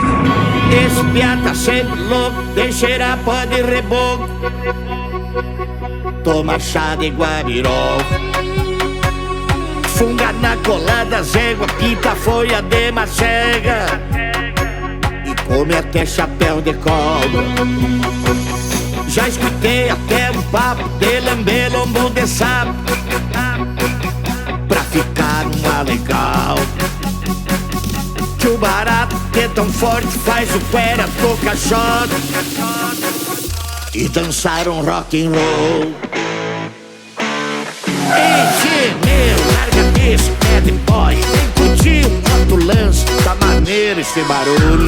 Esse piá tá sempre louco, tem cheira pó de reboco. Toma chá de guabirol, funga na colada zégua, pinta folha de macega e come até chapéu de cobra. Já escutei até um papo de lamber lombo de sapo pra ficar uma legal. Que o barato é tão forte faz o fera tocar shot e dançar um rock and roll. Ei, tio meu, larga desse bad boy, vem curtir um outro lance, tá maneiro esse barulho.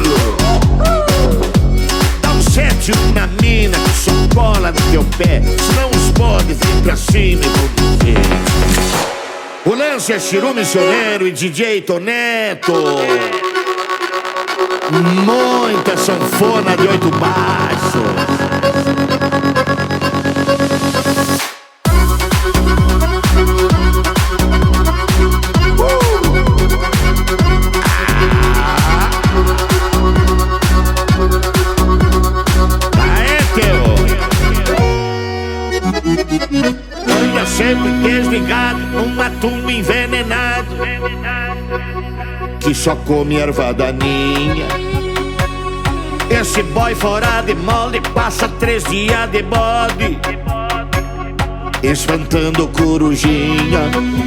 Dá um 7-1 na mina que só cola no teu pé, senão os bodes vêm pra cima e vão dizer. O lance é Chiru Missioneiro e DJ Toneto. Muita sanfona de 8 baixos. Anda sempre desligado, uma tumba envenenado que só come erva daninha. Esse boy fora de molde passa 3 dias de bode espantando corujinha.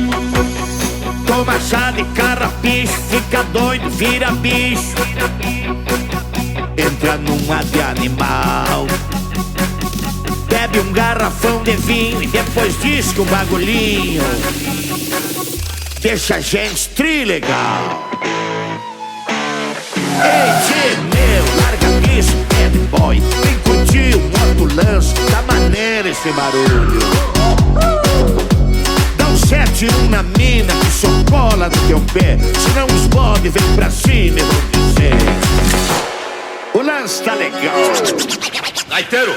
Toma chá de carrapicho, fica doido, vira bicho, entra numa de animal. Bebe um garrafão de vinho e depois diz que um bagulhinho deixa a gente trilegal. Ei, tio meu, larga disso, bad boy, vem curtir um outro lance, tá maneiro esse barulho. Dá um 7-1 na mina que só cola no teu pé, senão os bodes vêm pra cima e vão dizer. O lance tá legal. Gaiteiro!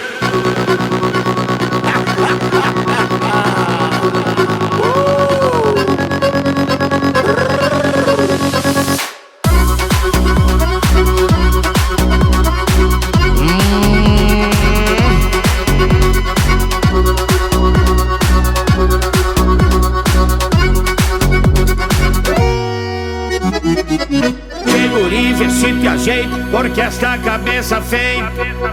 Guri, vê se te ajeita, porque esta cabeça feita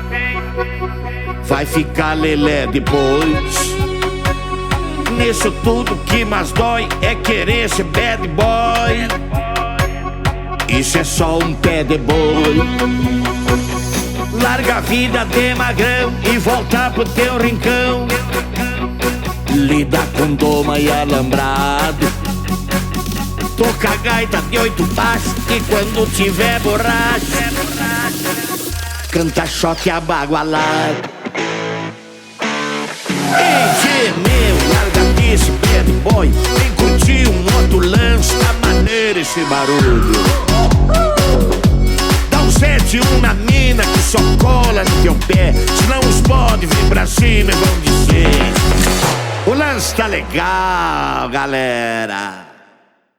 vai ficar lelé depois. Nisso tudo que mais dói é querer ser bad boy. Isso é só um pé de boi. Larga a vida de magrão e volta pro teu rincão. Lida com doma e alambrado. Toca a gaita de 8 baixos e quando tiver borracha canta choque abagualado. Ei, tio meu, larga disso, bad boy, vem curtir um outro lance, tá maneiro esse barulho. Dá um 7-1 na mina que só cola no teu pé, senão os bodes vêm pra cima e vão dizer. O lance tá legal, galera.